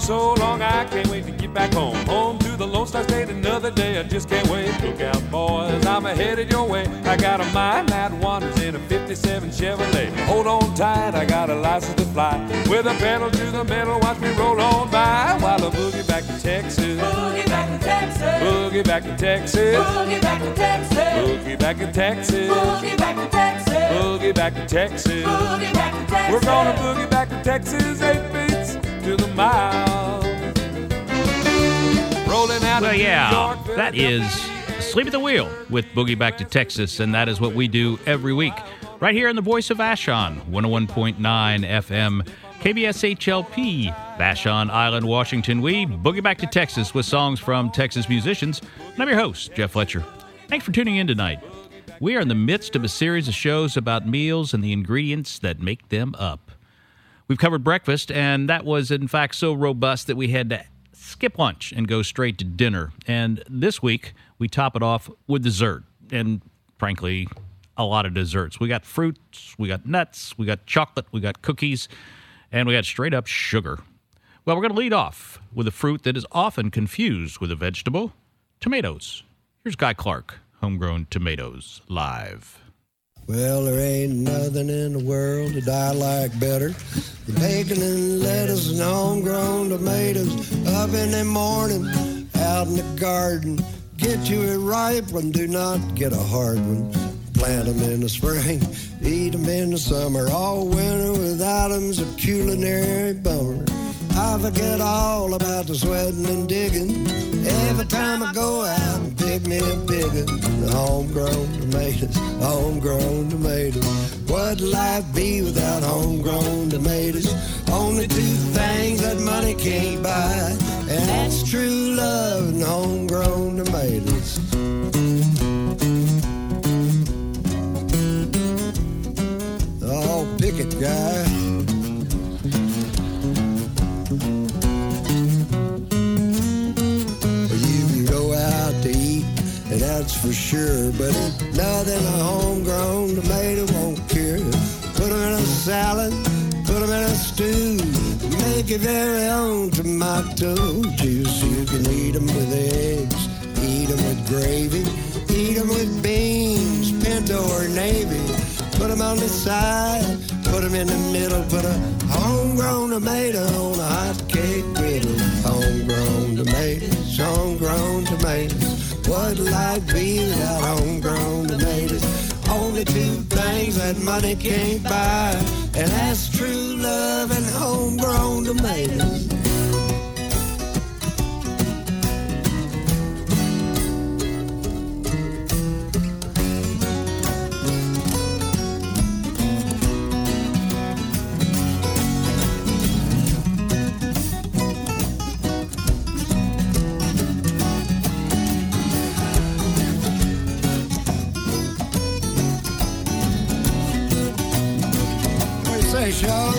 so long, I can't wait to get back home. Home to the Lone Star State another day, I just can't wait. Look out, boys, I'm headed your way. I got a mind that wanders in a 57 Chevrolet. Hold on tight, I got a license to fly. With a pedal to the metal, watch me roll on by. While I boogie back to Texas. Boogie back to Texas. Boogie back to Texas. Boogie back to Texas. Boogie back to Texas. Boogie back to Texas. Boogie back to Texas. Boogie back to Texas. We're gonna boogie back to Texas, 8 beats to the mile. Rolling out Well, of New yeah, York, that is Sleep at the Wheel with Boogie Back to Texas, and that is what we do every week right here in the voice of Vashon, 101.9 FM, KBSHLP, Vashon Island, Washington. We boogie back to Texas with songs from Texas musicians, and I'm your host, Jeff Fletcher. Thanks for tuning in tonight. We are in the midst of a series of shows about meals and the ingredients that make them up. We've covered breakfast, and that was, in fact, so robust that we had to skip lunch and go straight to dinner. And this week, we top it off with dessert, and frankly, a lot of desserts. We got fruits, we got nuts, we got chocolate, we got cookies, and we got straight-up sugar. Well, we're going to lead off with a fruit that is often confused with a vegetable, tomatoes. Here's Guy Clark, Homegrown Tomatoes, live. Well, there ain't nothing in the world that I like better than bacon and lettuce and homegrown tomatoes. Up in the morning, out in the garden, get you a ripe one, do not get a hard one. Plant them in the spring, eat them in the summer, all winter without them's a culinary bummer. I forget all about the sweating and digging every time I go out and pick me a big one. Homegrown tomatoes, homegrown tomatoes. What'd life be without homegrown tomatoes? Only two things that money can't buy, and that's true love and homegrown tomatoes. Oh, pick it, guy. That's for sure, but ain't nothing a homegrown tomato won't cure. Put them in a salad, put them in a stew, make your very own tomato juice. You can eat them with eggs, eat them with gravy, eat them with beans, pinto or navy. Put them on the side, put them in the middle, put a homegrown tomato on a hot cake griddle. Homegrown tomatoes, homegrown tomatoes. What'd life be without homegrown tomatoes? Only two things that money can't buy, and that's true love and homegrown tomatoes. Say, Sean.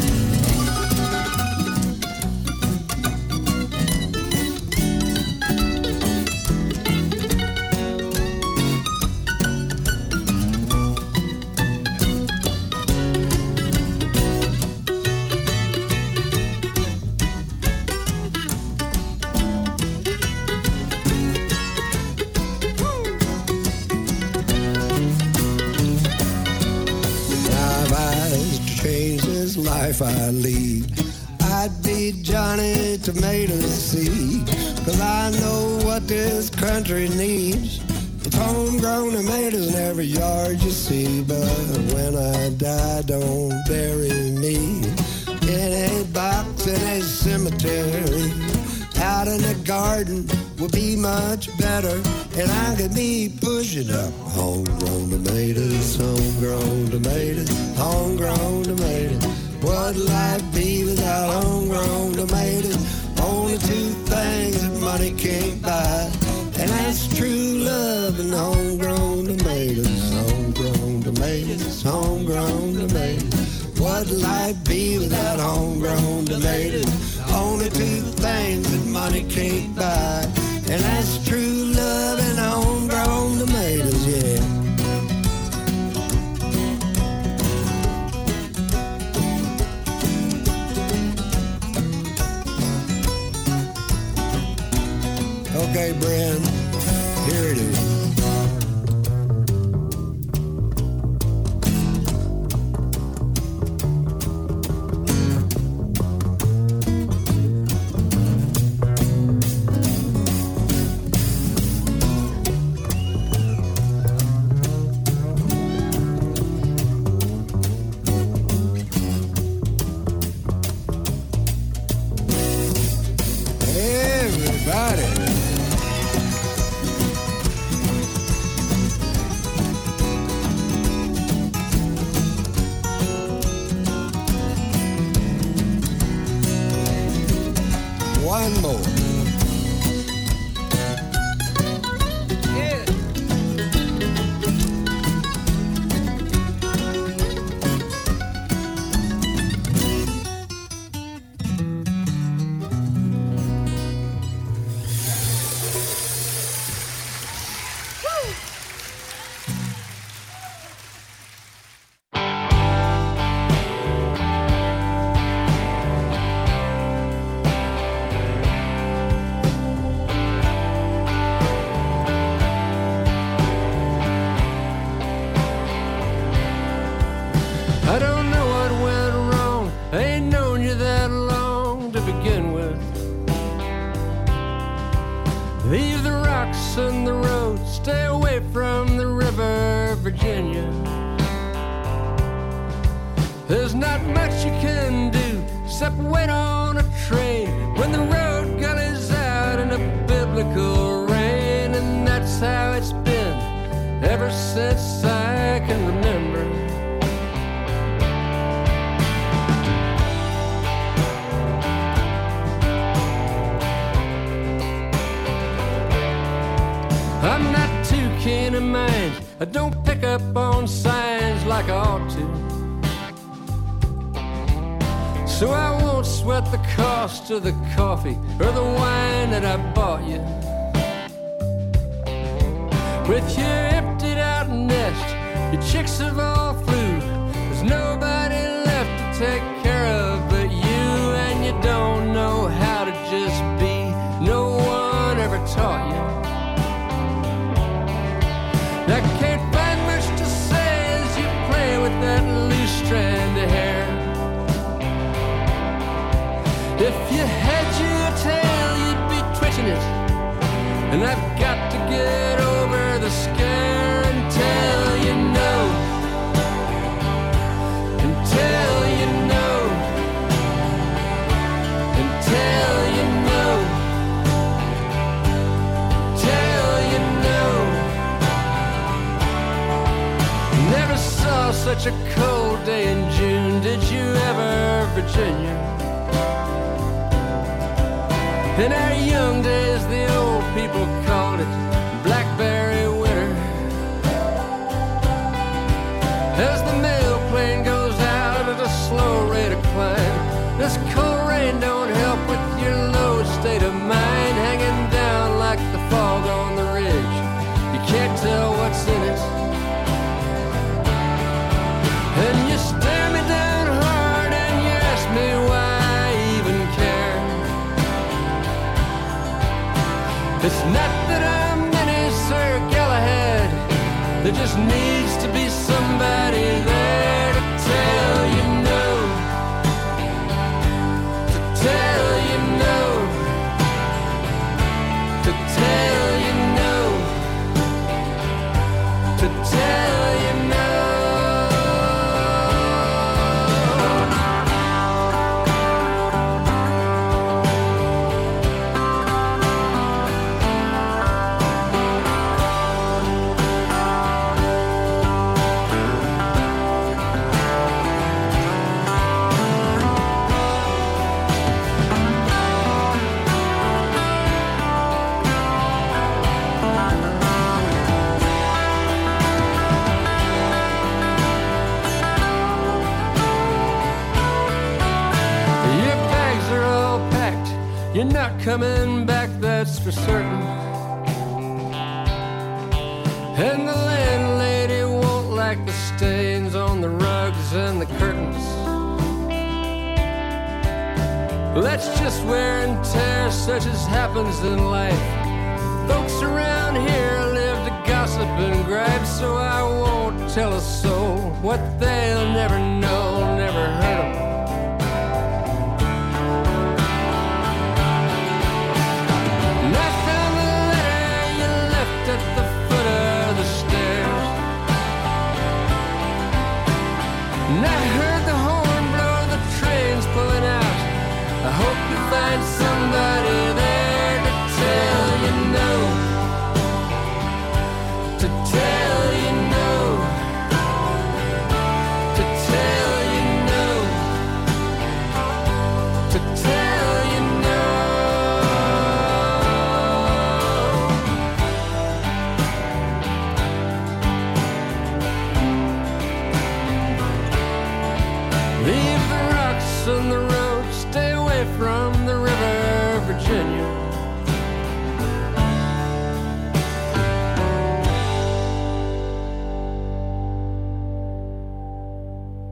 Life I lead, I'd be Johnny Tomato Seed, 'cause I know what this country needs. It's homegrown tomatoes in every yard you see, but when I die, don't bury me in a box in a cemetery. Out in the garden would be much better, and I could be pushing up homegrown tomatoes, homegrown tomatoes, homegrown tomatoes. What'd life be without homegrown tomatoes? Only two things that money can't buy, and that's true love and homegrown tomatoes. Homegrown tomatoes, homegrown tomatoes. What'd life be without homegrown tomatoes? Only two things that money can't buy, and that's true love and homegrown tomatoes, yeah. one more. I don't know what went wrong. I ain't known you that long to begin with. Leave the rocks and the road, stay away from the river, Virginia. There's not much you can do except wait on a train when the road gullies out in a biblical rain. And that's how it's been ever since I can remember. I'm not too keen of mind. I don't pick up on signs like I ought to. So I won't sweat the cost of the coffee or the wine that I bought you. With your emptied out nest, your chicks have all flew. There's nobody left to take care of but you, and you don't know how to just be. No one ever taught you. I can't find much to say as you play with that loose strand of hair. If you had your tail, you'd be twitching it. And I've got to get over the scare until you know. Until you know. Until you know. Until you know. Never saw such a cold day in June, did you ever, Virginia? In our young days, the old people called it blackberry winter. As the mail plane goes out at a slow rate of climb, this cold rain don't help with your low state of mind, hanging down like the fog on the ridge. You can't tell what's in it. And you stare me down hard and you ask me why I even care. It's not that I'm any Sir Galahad. There just needs to be somebody there to tell you no. To tell you no. To tell you no. To tell you no. You're not coming back, that's for certain. And the landlady won't like the stains on the rugs and the curtains. Well, that's just wear and tear, such as happens in life. Folks around here live to gossip and gripe, so I won't tell a soul what they'll never know, never hurt them. At the foot of the stairs, and I heard the horn blow, the train's pulling out. I hope you find somebody there to tell you no. To tell you no. To tell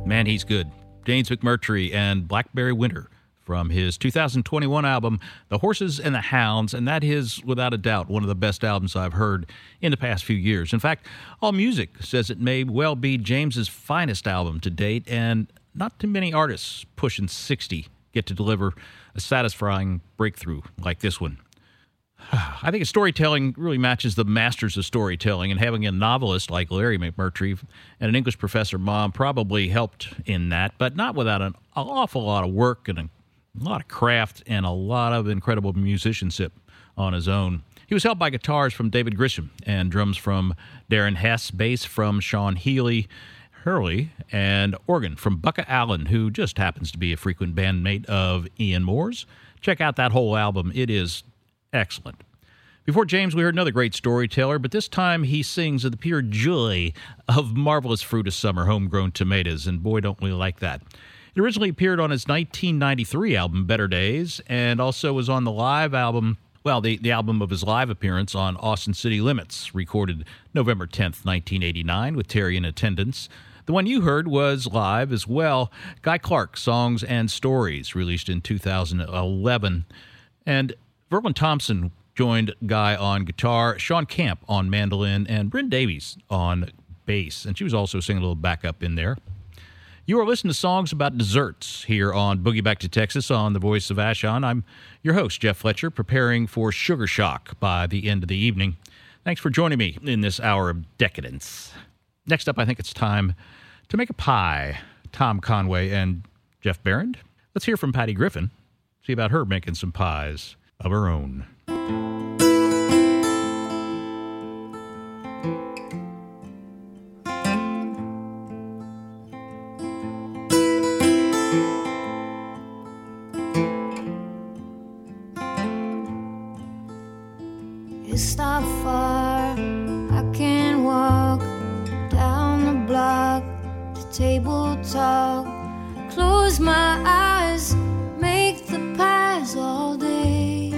Man, he's good. James McMurtry and Blackberry Winter from his 2021 album, The Horses and the Hounds, and that is, without a doubt, one of the best albums I've heard in the past few years. In fact, AllMusic says it may well be James's finest album to date, and not too many artists pushing 60 get to deliver a satisfying breakthrough like this one. I think his storytelling really matches the masters of storytelling, and having a novelist like Larry McMurtry and an English professor mom probably helped in that, but not without an awful lot of work and a lot of craft and a lot of incredible musicianship on his own. He was helped by guitars from David Grisham and drums from Darren Hess, bass from Sean Hurley, and organ from Bucka Allen, who just happens to be a frequent bandmate of Ian Moore's. Check out that whole album. It is excellent. Before James, we heard another great storyteller, but this time he sings of the pure joy of marvelous fruit of summer, homegrown tomatoes, and boy, don't we like that. It originally appeared on his 1993 album, Better Days, and also was on the live album, well, the album of his live appearance on Austin City Limits, recorded November 10th, 1989, with Terry in attendance. The one you heard was live as well, Guy Clark, Songs and Stories, released in 2011, and Verlin Thompson joined Guy on guitar, Sean Camp on mandolin, and Bryn Davies on bass. And she was also singing a little backup in there. You are listening to songs about desserts here on Boogie Back to Texas on the Voice of Vashon. I'm your host, Jeff Fletcher, preparing for Sugar Shock by the end of the evening. Thanks for joining me in this hour of decadence. Next up, I think it's time to make a pie. Tom Conway and Jeff Barron. Let's hear from Patty Griffin, see about her making some pies of her own. It's not far, I can walk down the block to Table Talk, close my eyes, make the pies all day.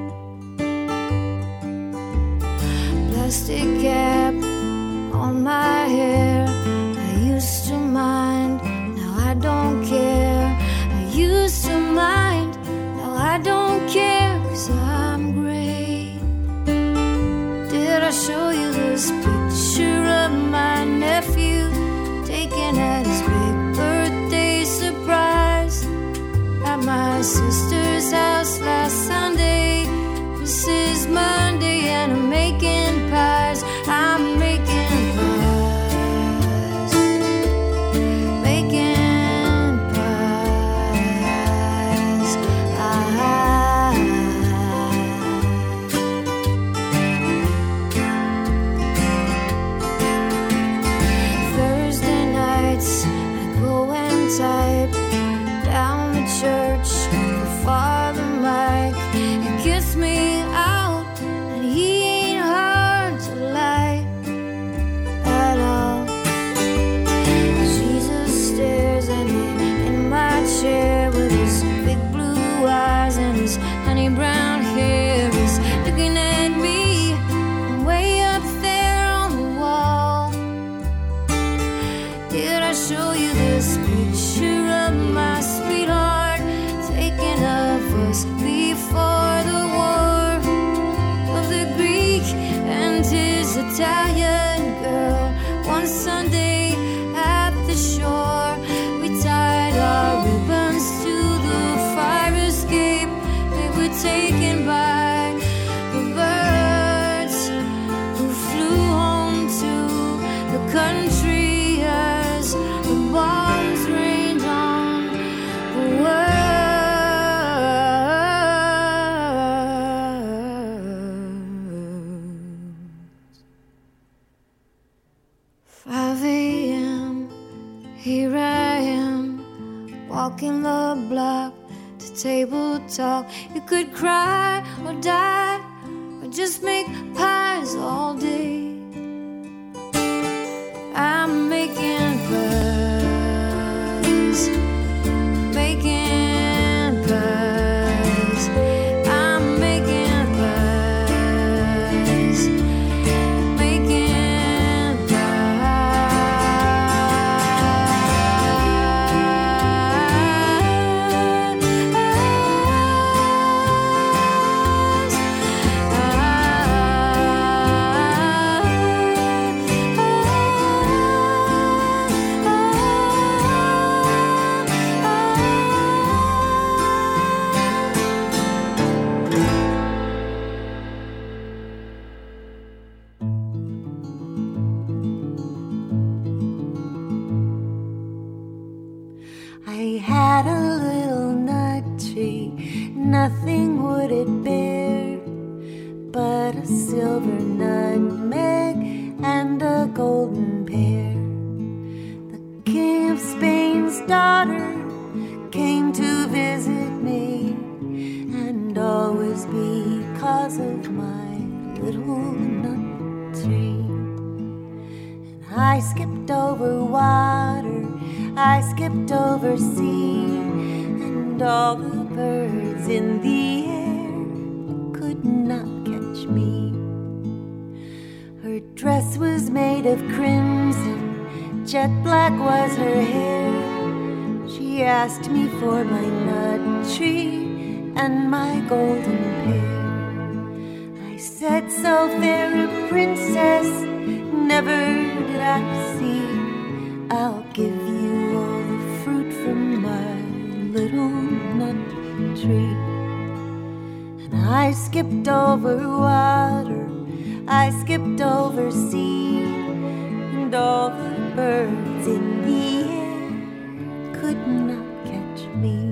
Plastic cap on my hair, I used to mind, now I don't care. I used to mind, now I don't care, 'cause I'm great. Did I show you this picture of my nephew taken at his big birthday surprise at my sister's house last Sunday? This is Monday and I'm making pies. I'm making pies. Making pies. Thursday nights I go and type down the church for Father Mike. He gets me out and he ain't hard to like at all. Jesus stares at me in my chair with his big blue eyes and his honey brown hair. He's looking at me from way up there on the wall. Did I show you this picture of my sweetheart taken of us before the war? Of the Greek and his Italian girl. One Sunday at the shore, we tied our ribbons to the fire escape. They were taken by the birds who flew home to the country as the bombs rained on the world. 5 a.m., here I am, walking the block to Table Talk. You could cry or die or just make pies all day. I'm making pies, making pies. I'm making pies, making pies. nothing would it bear but a silver nutmeg and a golden pear. The King of Spain's daughter came to visit me, and always because of my little nut tree. And I skipped over water, I skipped over sea, and all the birds in the air could not catch me. Her dress was made of crimson, jet black was her hair. She asked me for my nut tree and my golden pear. I said, so fair a princess never did I see. I'll give you all the fruit from my little nut tree. And I skipped over water, I skipped over sea, and all the birds in the air could not catch me.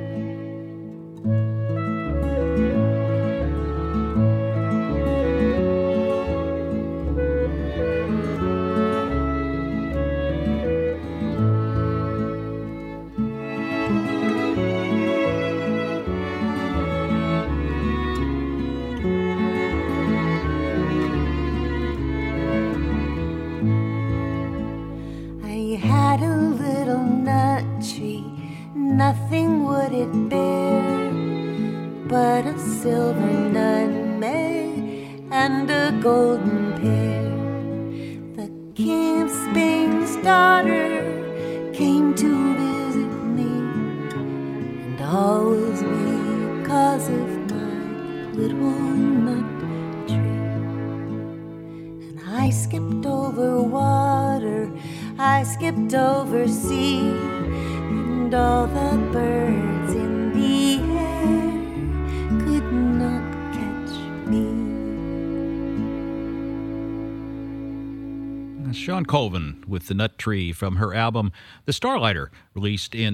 Nothing would it bear but a silver nutmeg and a golden pear. The King of Spain's daughter came to visit me, and always because of my little nut tree. And I skipped over water, I skipped over sea, and all the birds in the air could not catch me. Shawn Colvin with The Nut Tree from her album The Starlighter, released in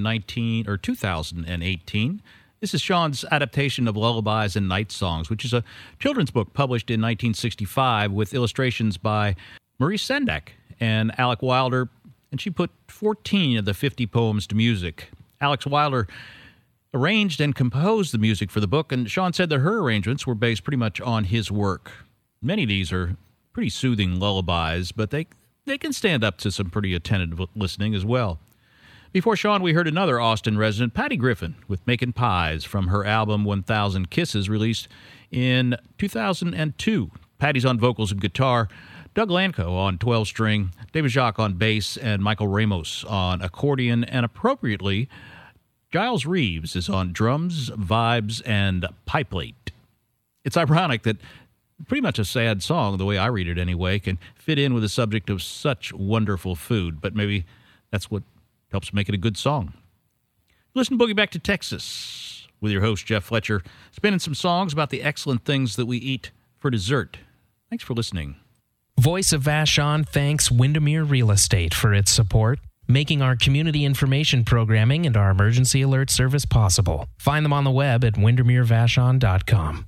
2018. This is Shawn's adaptation of Lullabies and Night Songs, which is a children's book published in 1965 with illustrations by Maurice Sendak and Alec Wilder, and she put 14 of the 50 poems to music. Alex Wilder arranged and composed the music for the book, and Shawn said that her arrangements were based pretty much on his work. Many of these are pretty soothing lullabies, but they can stand up to some pretty attentive listening as well. Before Shawn, we heard another Austin resident, Patty Griffin, with Makin' Pies from her album 1,000 Kisses, released in 2002. Patty's on vocals and guitar, Doug Lanco on 12-string, David Jacques on bass, and Michael Ramos on accordion, and appropriately, Giles Reeves is on drums, vibes, and pipelate. It's ironic that pretty much a sad song, the way I read it anyway, can fit in with the subject of such wonderful food, but maybe that's what helps make it a good song. Listen to Boogie Back to Texas with your host, Jeff Fletcher, spinning some songs about the excellent things that we eat for dessert. Thanks for listening. Voice of Vashon thanks Windermere Real Estate for its support, making our community information programming and our emergency alert service possible. Find them on the web at windermerevashon.com.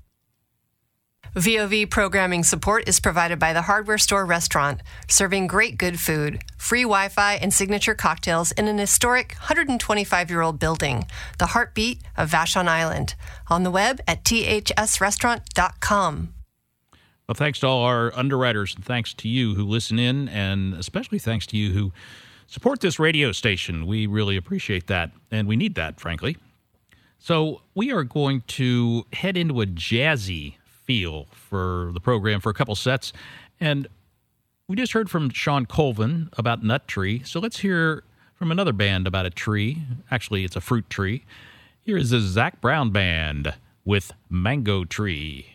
VOV programming support is provided by the Hardware Store Restaurant, serving great good food, free Wi-Fi, and signature cocktails in an historic 125-year-old building, the heartbeat of Vashon Island. On the web at thsrestaurant.com. Well, thanks to all our underwriters, and thanks to you who listen in, and especially thanks to you who support this radio station. We really appreciate that, and we need that, frankly. So we are going to head into a jazzy feel for the program for a couple sets, and we just heard from Shawn Colvin about Nut Tree, so let's hear from another band about a tree. Actually, it's a fruit tree. Here is the Zac Brown Band with Mango Tree.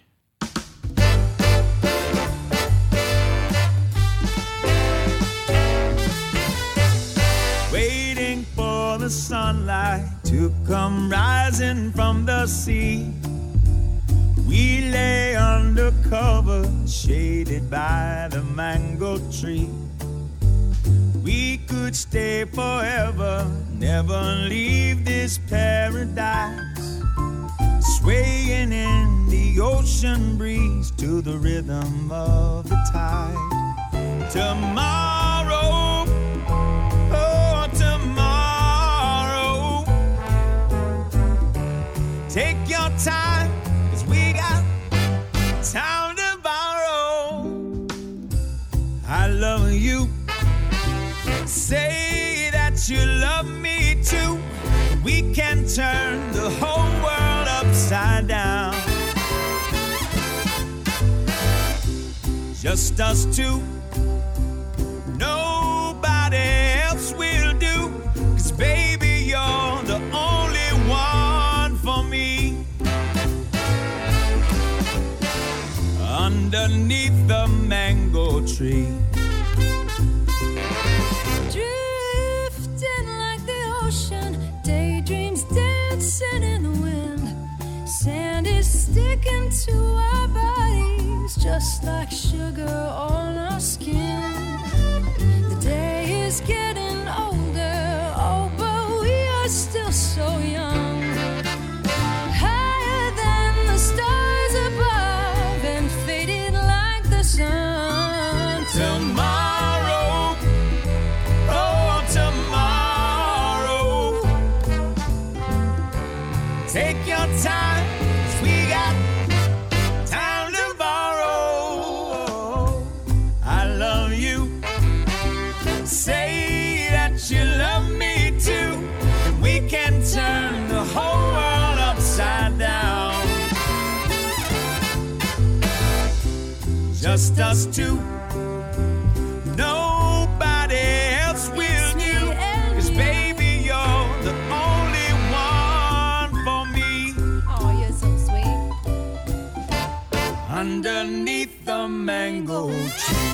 Waiting for the sunlight to come rising from the sea, we lay under cover, shaded by the mango tree. We could stay forever, never leave this paradise. swaying in the ocean breeze to the rhythm of the tide. Tomorrow, oh, tomorrow, take your time, 'cause we got time to borrow. I love you. Say that you love me too. We can turn the whole world upside down. Just us two. Nobody else will do. 'Cause baby, you're the only one for me. Underneath the mango tree. Drifting like the ocean, daydreams dancing in the wind. Sand is sticking to our bodies, just like sugar on our skin. The day is getting older, oh, but we are still so young. Higher than the stars above and fading like the sun. Tomorrow, oh, tomorrow, take your time, 'cause we got time to borrow. I love you. Say that you love me too, and we can turn the whole world upside down. Just us two. Nobody else will do. 'Cause baby, you're the only one for me. Oh, you're so sweet. Underneath the mango tree.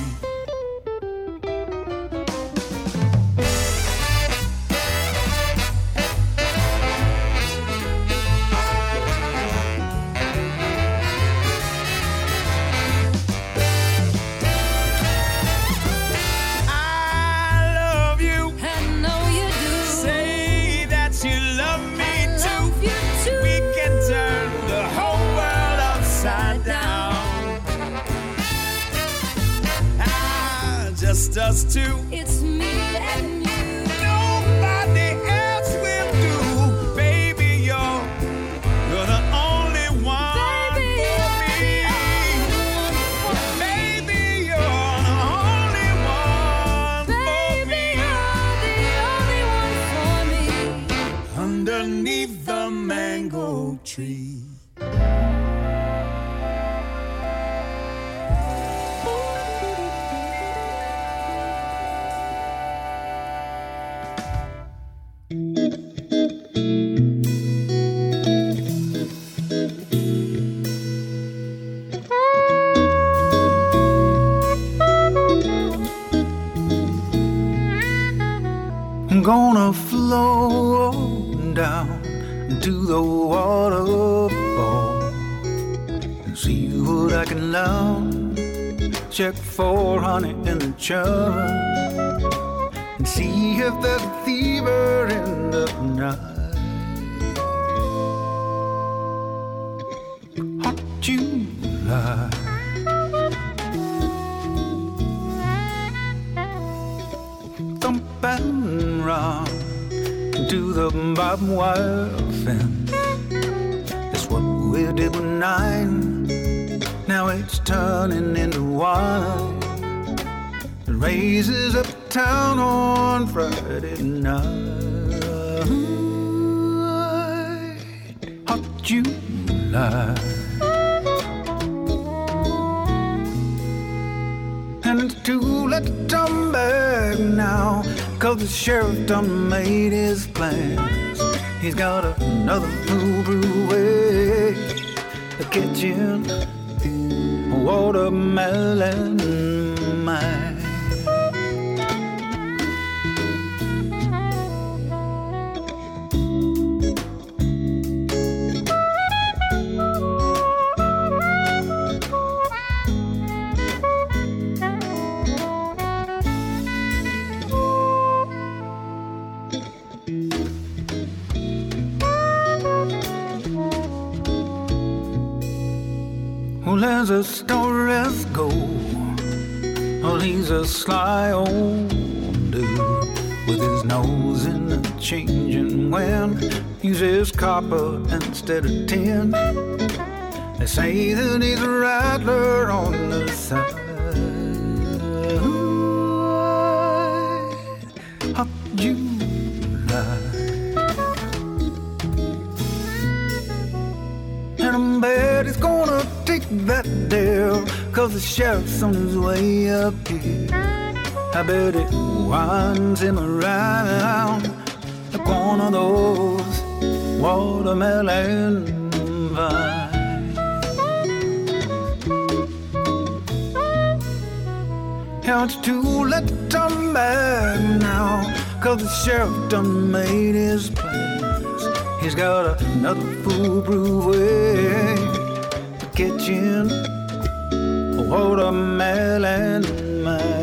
Just us two. It's me and you. Nobody else will do. Baby, you're the only one for me. Baby, you're the only one for me. Baby, you're the only one for me. Underneath the mango tree. I'm gonna flow down to the waterfall and see what I can learn. Check for honey in the churn and see if there's a fever in the night. Hot July. Thump and run to the barbed wire fence. That's what we did with 9. Now it's turning into wine. It raises up town on Friday night. Hot July. And it's too late to turn back now, 'cause the sheriff done made his plans. He's got another Subaru way, a kitchen, a watermelon man. Well, as the stories go, well, he's a sly old dude with his nose in the changing wind. Uses copper instead of tin. They say that he's a rattler on the side of July. And I bet he's gonna take that deal, 'cause the sheriff's on his way up here. I bet it winds him around like one of those watermelon vines. Now it's too late to turn back now, 'cause the sheriff done made his plans. He's got another foolproof way to catch him, a watermelon man.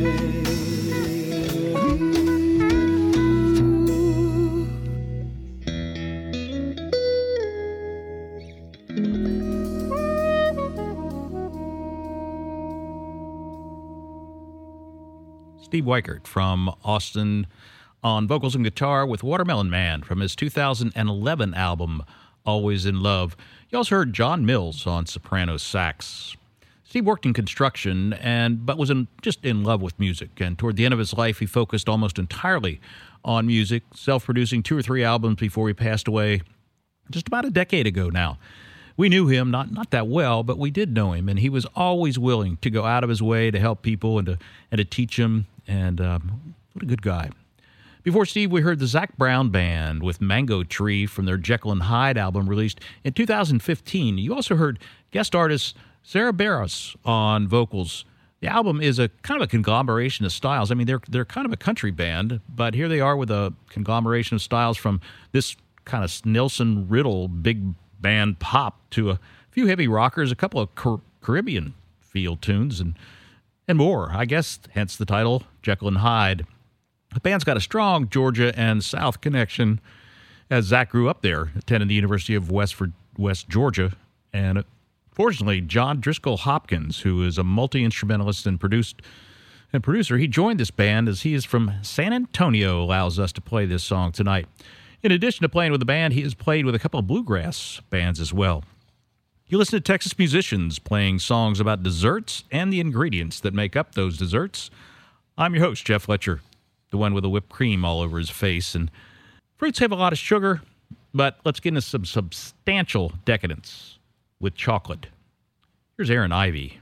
Steve Weichert from Austin on vocals and guitar with Watermelon Man from his 2011 album, Always in Love. You also heard John Mills on soprano sax. Steve worked in construction but was just in love with music. And toward the end of his life, he focused almost entirely on music, self-producing 2 or 3 albums before he passed away just about a decade ago now. We knew him, not that well, but we did know him, and he was always willing to go out of his way to help people and to teach them, and what a good guy. Before Steve, we heard the Zac Brown Band with Mango Tree from their Jekyll and Hyde album released in 2015. You also heard guest artist Sarah Barros on vocals. The album is a kind of a conglomeration of styles. I mean, they're kind of a country band, but here they are with a conglomeration of styles from this kind of Nelson Riddle big band pop to a few heavy rockers, a couple of Caribbean field tunes, and more. I guess hence the title Jekyll and Hyde. The band's got a strong Georgia and South connection, as Zach grew up there, attending the University of West Georgia. And fortunately, John Driscoll Hopkins, who is a multi-instrumentalist and producer, he joined this band as he is from San Antonio, allows us to play this song tonight. In addition to playing with the band, he has played with a couple of bluegrass bands as well. You listen to Texas musicians playing songs about desserts and the ingredients that make up those desserts. I'm your host, Jeff Fletcher, the one with the whipped cream all over his face. And fruits have a lot of sugar, but let's get into some substantial decadence with chocolate. Here's Aaron Ivey.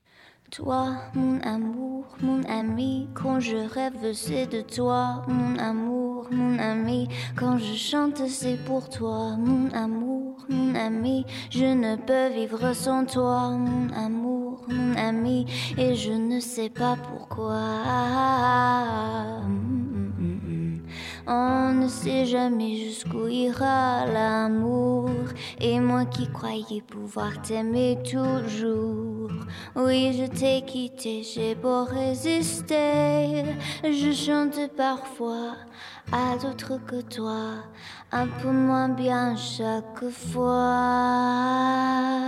Toi, mon amour, mon ami, quand je rêve c'est de toi, mon amour, mon ami, quand je chante c'est pour toi, mon amour, mon ami, je ne peux vivre sans toi, mon amour, mon ami, et je ne sais pas pourquoi. On ne sait jamais jusqu'où ira l'amour. Et moi qui croyais pouvoir t'aimer toujours. Oui, je t'ai quitté, j'ai beau résister. Je chante parfois à d'autres que toi. Un peu moins bien chaque fois.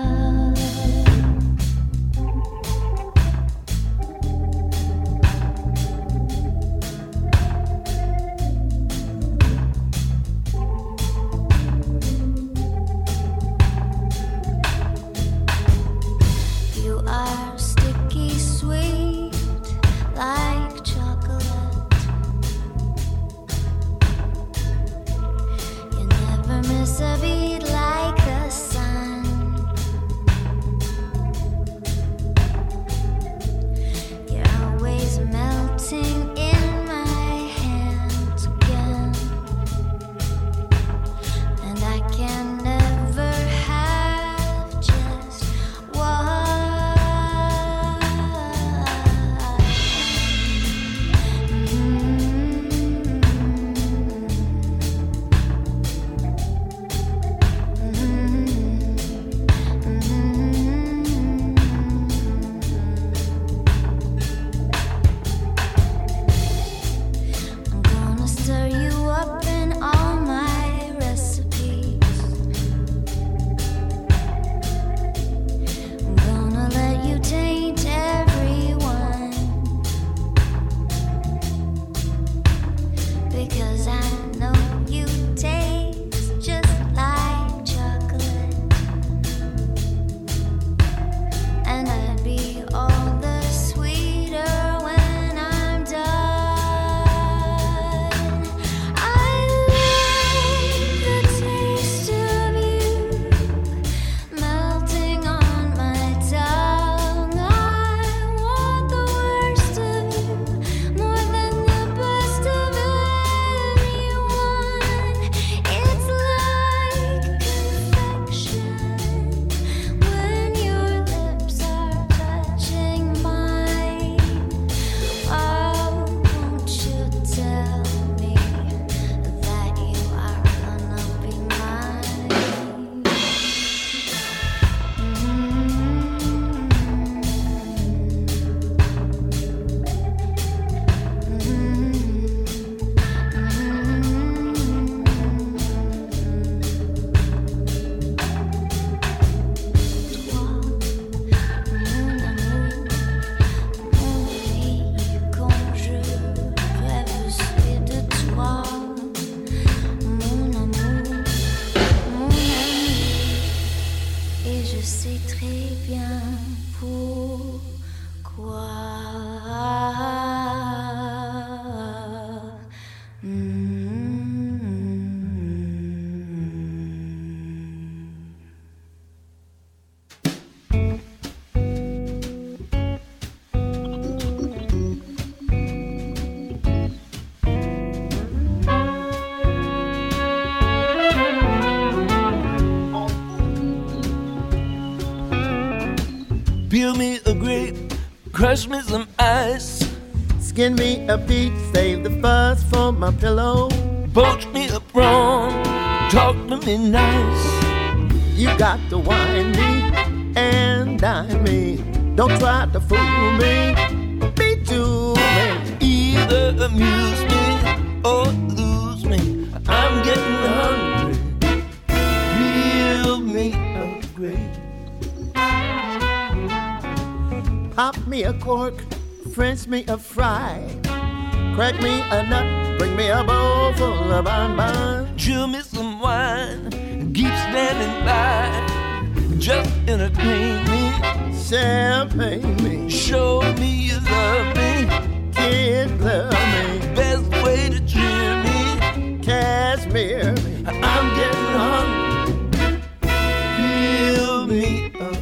Crush me some ice. Skin me a peach, save the fuzz for my pillow. Poach me a prawn, talk to me nice. You got to wine me and dine me. Don't try to fool me, be to me. Either amuse me or lose me. I'm getting hungry. Feel me a grape. Pop me a cork, French me a fry. Crack me a nut, bring me a bowl full of bonbons. Chill me some wine, keep standing by. Just entertain me, champagne me. Show me you love me, kid love me. Best way to cheer me, cashmere me. I'm getting hungry. Feel me a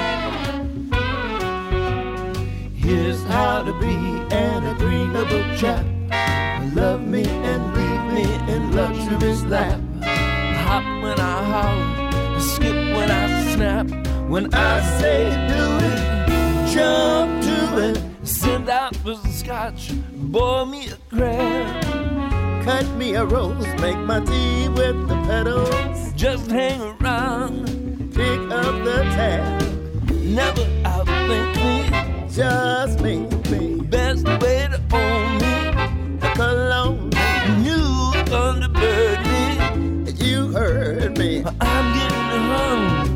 Here's how to be an agreeable chap. Love me and leave me in luxury's lap. Hop when I holler, skip when I snap. When I say do it, jump to it. Send out for some scotch, boil me a crab. Cut me a rose, make my tea with the petals. Just hang around, pick up the tab. Never outthink me, just me. Best way to own me, a cologne. New Thunderbird me, you heard me. I'm getting hungry.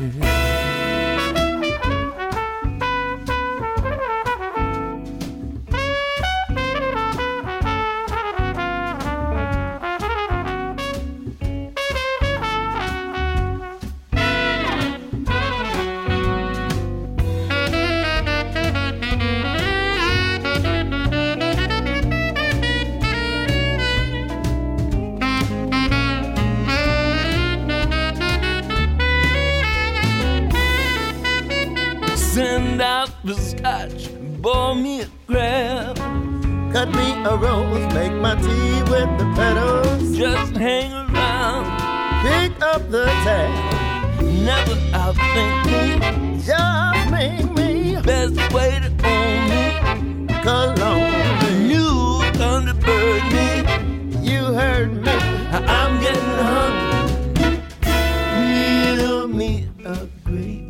Send out the scotch, boil me a crab. Cut me a rose, make my tea with the petals. Just hang around, pick up the tab. Never outthink me, just make me. Best way to own me, cologne. New Thunderbird me, you heard me. I'm getting hungry. Feel me a grape.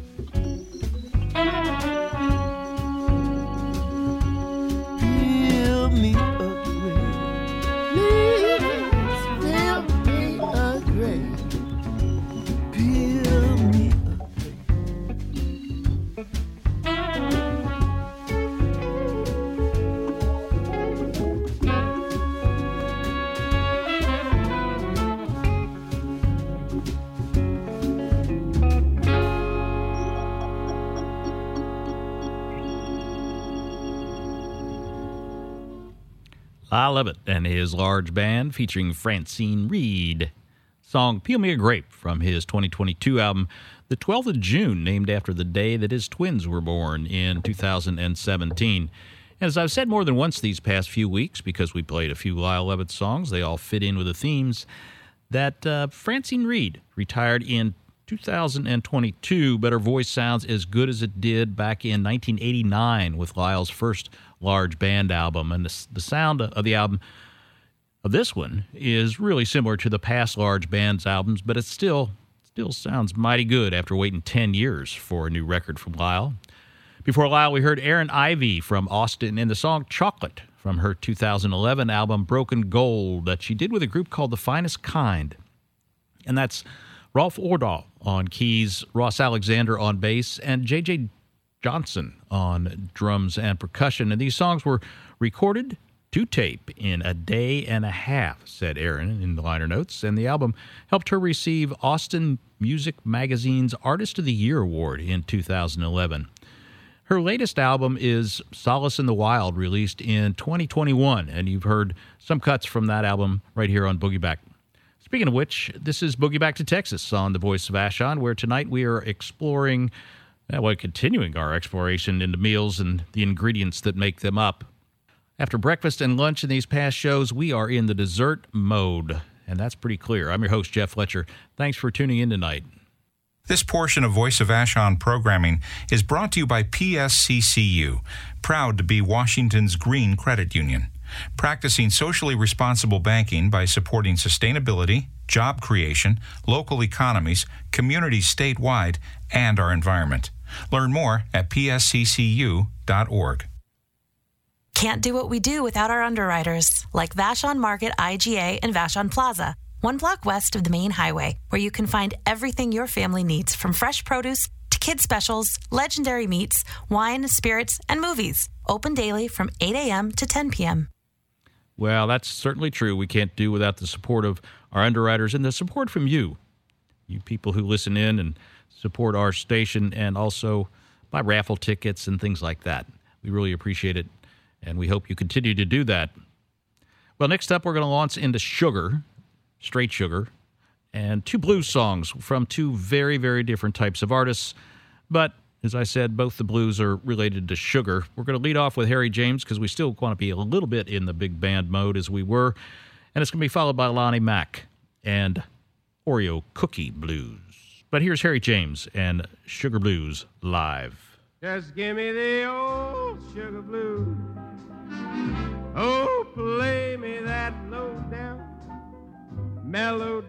Feel me a grape. Please feel me a grape. Feel me a Lyle Lovett and his large band featuring Francine Reed. Song Peel Me a Grape from his 2022 album, The 12th of June, named after the day that his twins were born in 2017. And as I've said more than once these past few weeks, because we played a few Lyle Lovett songs, they all fit in with the themes, that Francine Reed retired in 2022, but her voice sounds as good as it did back in 1989 with Lyle's first large band album. And the sound of the album, of this one, is really similar to the past large band's albums, but it still sounds mighty good after waiting 10 years for a new record from Lyle. Before Lyle, we heard Erin Ivey from Austin in the song Chocolate from her 2011 album Broken Gold that she did with a group called The Finest Kind. And that's Rolf Ordahl on keys, Ross Alexander on bass, and J.J. Johnson on drums and percussion. And these songs were recorded to tape in a day and a half, said Erin in the liner notes. And the album helped her receive Austin Music Magazine's Artist of the Year Award in 2011. Her latest album is Solace in the Wild, released in 2021. And you've heard some cuts from that album right here on Boogie Back. Speaking of which, this is Boogie Back to Texas on the Voice of Vashon, where tonight we are continuing our exploration into meals and the ingredients that make them up. After breakfast and lunch in these past shows, we are in the dessert mode, and that's pretty clear. I'm your host, Jeff Fletcher. Thanks for tuning in tonight. This portion of Voice of Vashon programming is brought to you by PSCCU, proud to be Washington's green credit union, practicing socially responsible banking by supporting sustainability, job creation, local economies, communities statewide, and our environment. Learn more at psccu.org. Can't do what we do without our underwriters, like Vashon Market IGA and Vashon Plaza, 1 block west of the main highway, where you can find everything your family needs, from fresh produce to kids specials, legendary meats, wine, spirits, and movies. Open daily from 8 a.m. to 10 p.m. Well, that's certainly true. We can't do without the support of our underwriters and the support from you people who listen in and support our station, and also buy raffle tickets and things like that. We really appreciate it, and we hope you continue to do that. Well, next up, we're going to launch into sugar, straight sugar, and 2 blues songs from 2 very, very different types of artists. But, as I said, both the blues are related to sugar. We're going to lead off with Harry James because we still want to be a little bit in the big band mode as we were. And it's going to be followed by Lonnie Mack and Oreo Cookie Blues. But here's Harry James and Sugar Blues live. Just give me the old sugar blues. Oh, play me that low down melody.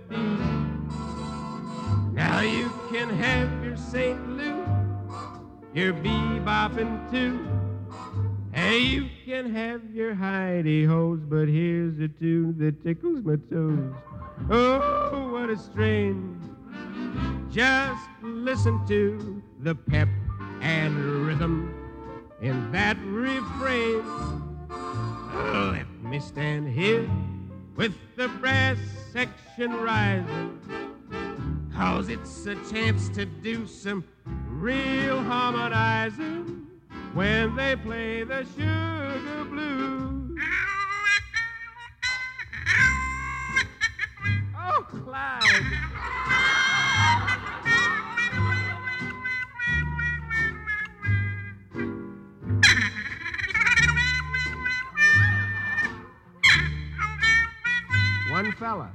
Now you can have your St. Louis, your bebopping too. Hey, you can have your hidey-hos, but here's a tune that tickles my toes. Oh, what a strain. Just listen to the pep and rhythm in that refrain. Let me stand here with the brass section rising, 'cause it's a chance to do some real harmonizing when they play the sugar blues. Oh, Clyde. One fella.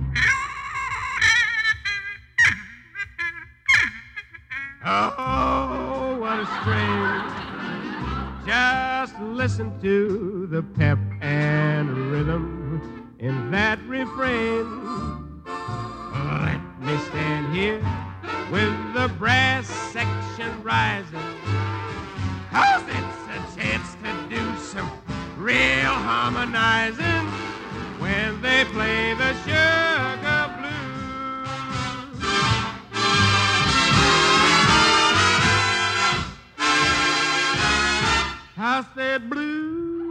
Oh, what a strain. Just listen to the pep and rhythm in that refrain. Let me stand here with the brass section rising, 'cause it's a chance to do some real harmonizing when they play the sugar blues. I said blues.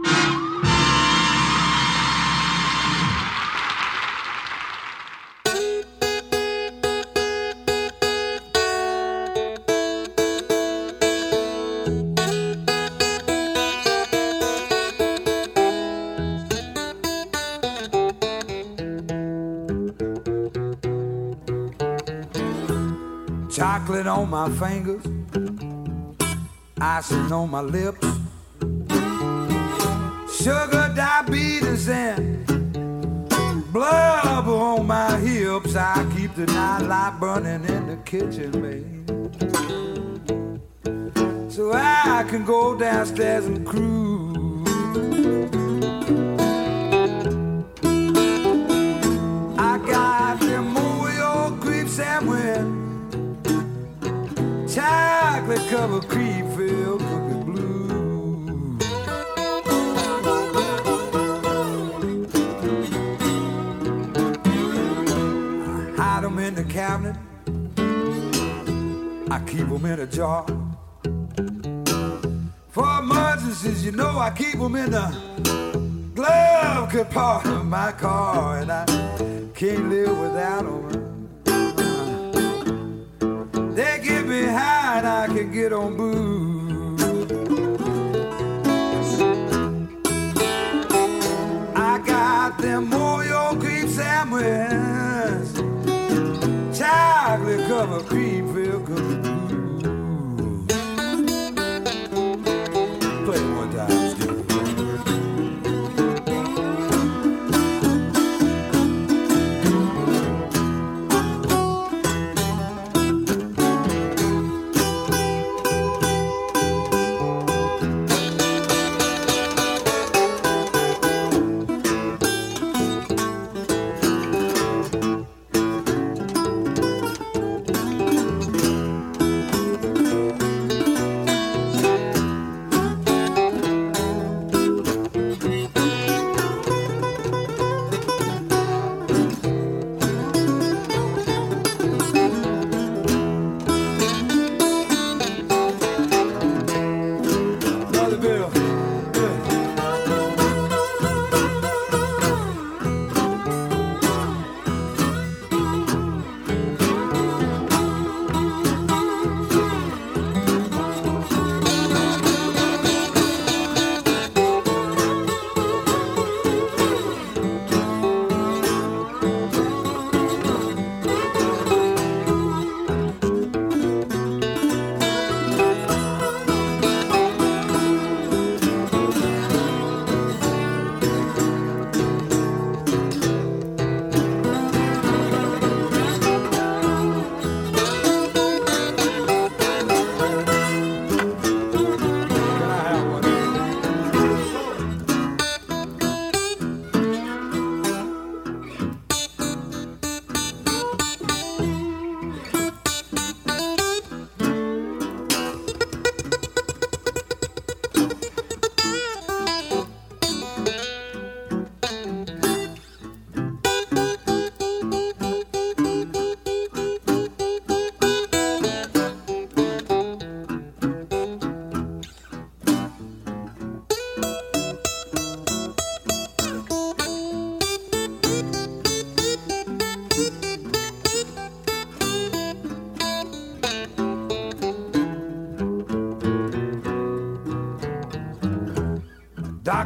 Chocolate on my fingers, icing on my lips, sugar, diabetes, and blubber on my hips. I keep the nightlight burning in the kitchen, babe, so I can go downstairs and cruise. I got them Oreo cream sandwich, chocolate covered cream filled cookie blues. I hide them in the cabinet, I keep them in a jar. For emergencies, you know, I keep them in the glove compartment of my car, and I can't live without them. They get me high and I can get on booze. I got them Oreo cream sandwiches, chocolate covered cream filled cookie blues. Play it one time, Steve.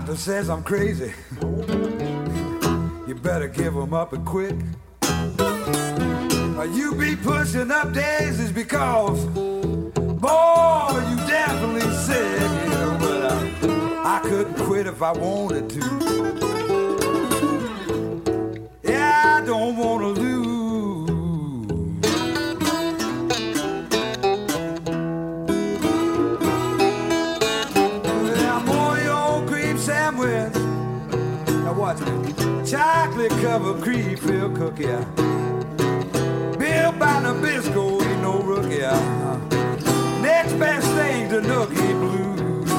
doctor says I'm crazy. You better give him up and quick. You be pushing up daisies because, boy, you definitely sick, you know, but I couldn't quit if I wanted to. Yeah, I don't want to lose. Yeah, more your old cream sandwich. Now watch me. Chocolate covered cream filled cookie. Bill by Nabisco ain't no rookie. Next best thing to Nookie Blue.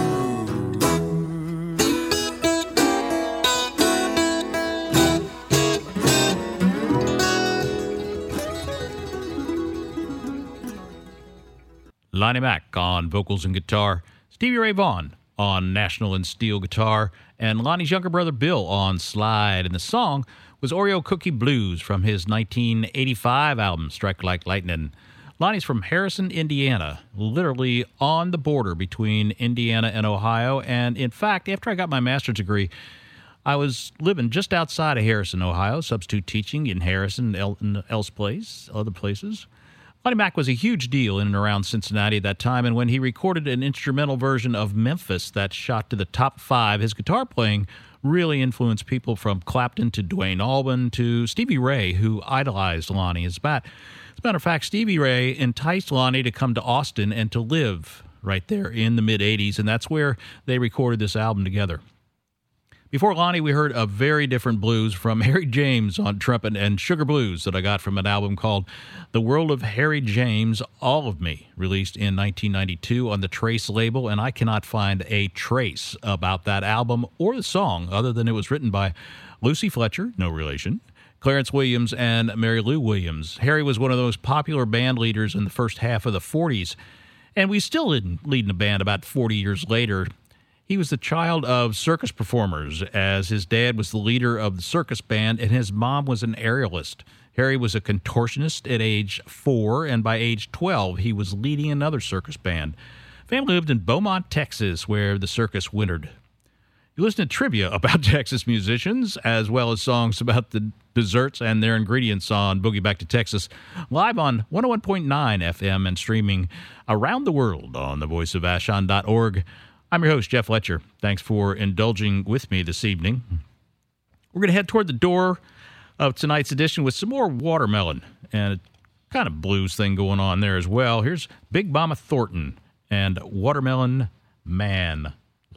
Lonnie Mack on vocals and guitar, Stevie Ray Vaughan on National and steel guitar, and Lonnie's younger brother Bill on slide. And the song was Oreo Cookie Blues from his 1985 album, Strike Like Lightning. Lonnie's from Harrison, Indiana, literally on the border between Indiana and Ohio. And in fact, after I got my master's degree, I was living just outside of Harrison, Ohio, substitute teaching in Harrison and other places. Lonnie Mack was a huge deal in and around Cincinnati at that time, and when he recorded an instrumental version of Memphis that shot to the top 5, his guitar playing really influenced people from Clapton to Dwayne Allman to Stevie Ray, who idolized Lonnie. As a matter of fact, Stevie Ray enticed Lonnie to come to Austin and to live right there in the mid-'80s, and that's where they recorded this album together. Before Lonnie, we heard a very different blues from Harry James on trumpet and Sugar Blues that I got from an album called The World of Harry James, All of Me, released in 1992 on the Trace label, and I cannot find a trace about that album or the song other than it was written by Lucy Fletcher, no relation, Clarence Williams, and Mary Lou Williams. Harry was one of those popular band leaders in the first half of the 40s, and we still didn't lead in a band about 40 years later. He was the child of circus performers, as his dad was the leader of the circus band and his mom was an aerialist. Harry was a contortionist at age 4, and by age 12, he was leading another circus band. Family lived in Beaumont, Texas, where the circus wintered. You listen to trivia about Texas musicians, as well as songs about the desserts and their ingredients on Boogie Back to Texas, live on 101.9 FM and streaming around the world on thevoiceofashon.org. I'm your host, Jeff Fletcher. Thanks for indulging with me this evening. We're going to head toward the door of tonight's edition with some more Watermelon and a kind of blues thing going on there as well. Here's Big Mama Thornton and Watermelon Man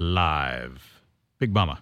live. Big Mama.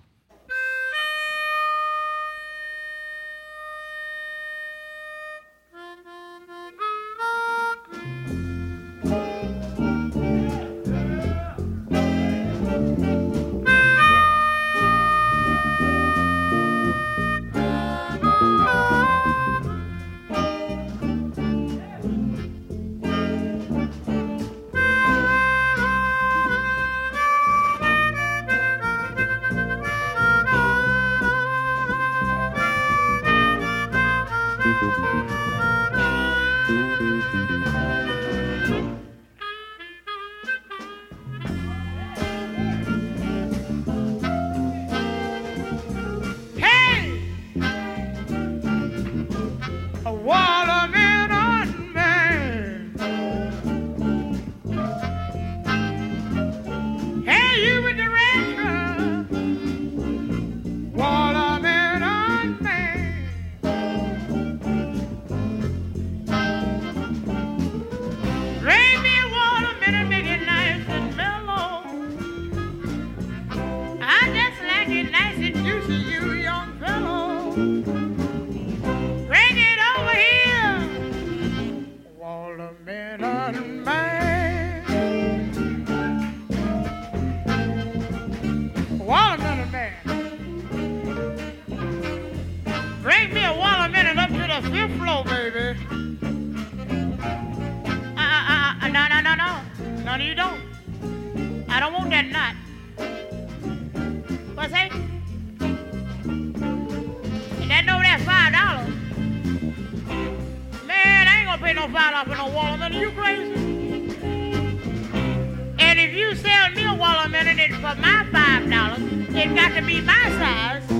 watermelon is for my $5. It got to be my size.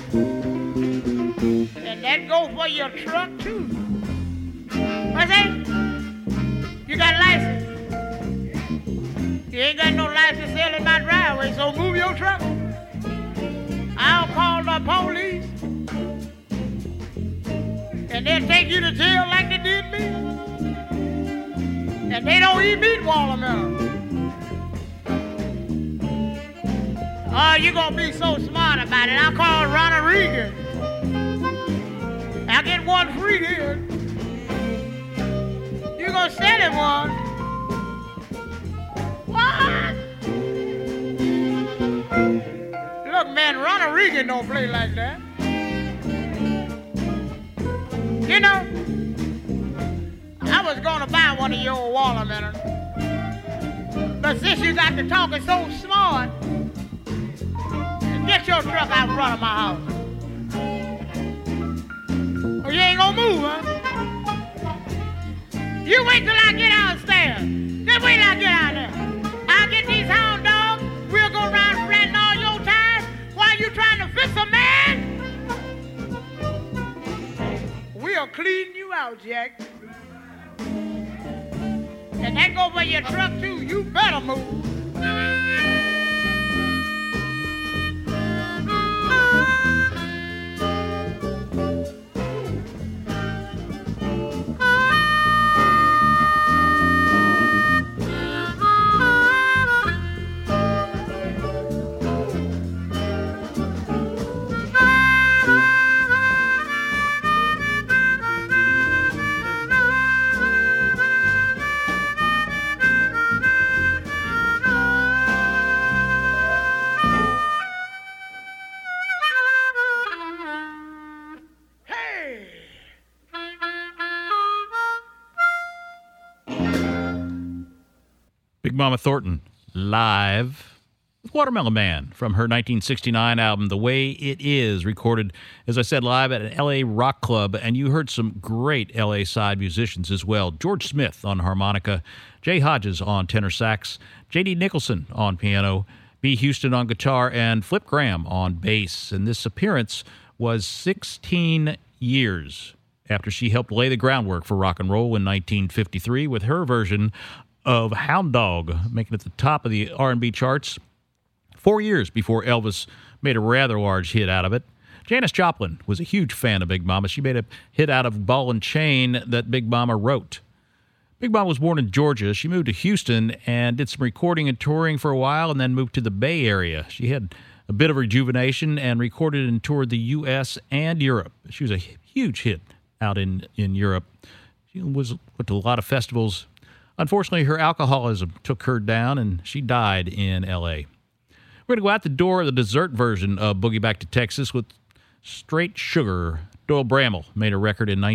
And that goes for your truck, too. What's that? You got a license? You ain't got no license selling my driveway, so move your truck. I'll call the police. And they'll take you to jail like they did me. And they don't even eat watermelon. Oh, you're gonna be so smart about it. I'll call Ronald Reagan. I'll get one free here. You're gonna sell him one. What? Look, man, Ronald Reagan don't play like that. You know, I was gonna buy one of your watermelons. But since you got to talking so smart, get your truck out in front of my house. Oh, you ain't gonna move, huh? You wait till I get downstairs. Just wait till I get out there. I'll get these hound dogs. We'll go around flattening all your tires while you trying to fix a man. We'll clean you out, Jack. And that go for your truck, too. You better move. Big Mama Thornton live with Watermelon Man from her 1969 album, The Way It Is, recorded, as I said, live at an L.A. rock club. And you heard some great L.A. side musicians as well. George Smith on harmonica, Jay Hodges on tenor sax, J.D. Nicholson on piano, B. Houston on guitar, and Flip Graham on bass. And this appearance was 16 years after she helped lay the groundwork for rock and roll in 1953 with her version of Hound Dog, making it the top of the R&B charts 4 years before Elvis made a rather large hit out of it. Janis Joplin was a huge fan of Big Mama. She made a hit out of Ball and Chain that Big Mama wrote. Big Mama was born in Georgia. She moved to Houston and did some recording and touring for a while and then moved to the Bay Area. She had a bit of rejuvenation and recorded and toured the U.S. and Europe. She was a huge hit out in Europe. She went to a lot of festivals. Unfortunately, her alcoholism took her down, and she died in L.A. We're going to go out the door of the dessert version of Boogie Back to Texas with Straight Sugar. Doyle Bramall made a record in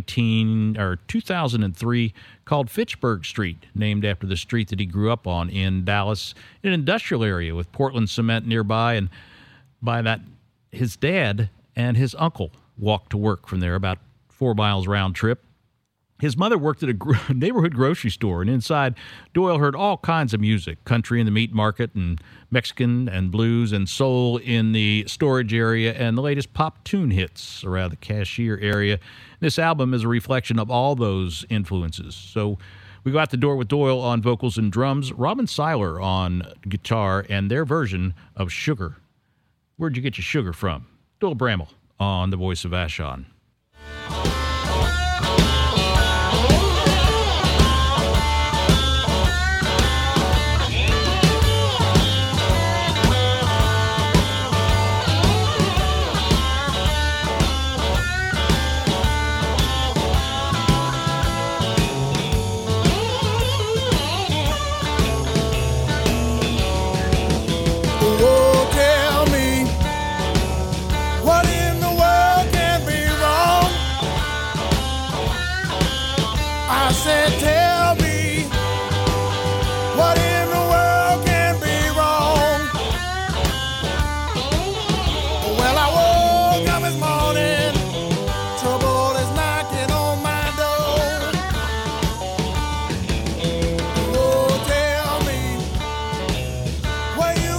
2003 called Fitchburg Street, named after the street that he grew up on in Dallas, in an industrial area with Portland cement nearby. And by that, his dad and his uncle walked to work from there, about 4 miles round trip. His mother worked at a neighborhood grocery store, and inside, Doyle heard all kinds of music, country in the meat market, and Mexican and blues and soul in the storage area, and the latest pop tune hits around the cashier area. This album is a reflection of all those influences. So we go out the door with Doyle on vocals and drums, Robin Seiler on guitar, and their version of Sugar. Where'd you get your sugar from? Doyle Bramall on The Voice of Vashon. Where you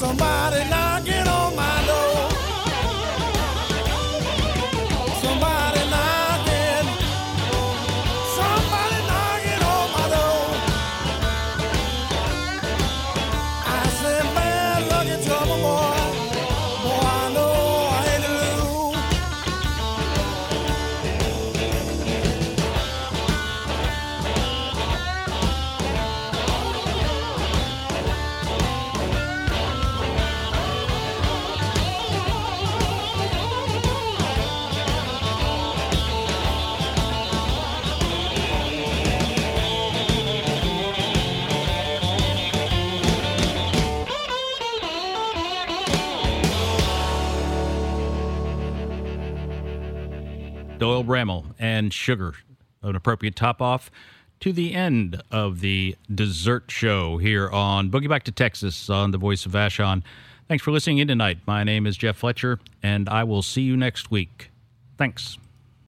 Somebody knocking on my door. Somebody knocking. Somebody knocking on my door. I said, man, look at trouble, boy. Boy, I know I hate to lose. Doyle Bramall and Sugar, an appropriate top-off to the end of the dessert show here on Boogie Back to Texas on the Voice of Vashon. Thanks for listening in tonight. My name is Jeff Fletcher, and I will see you next week. Thanks.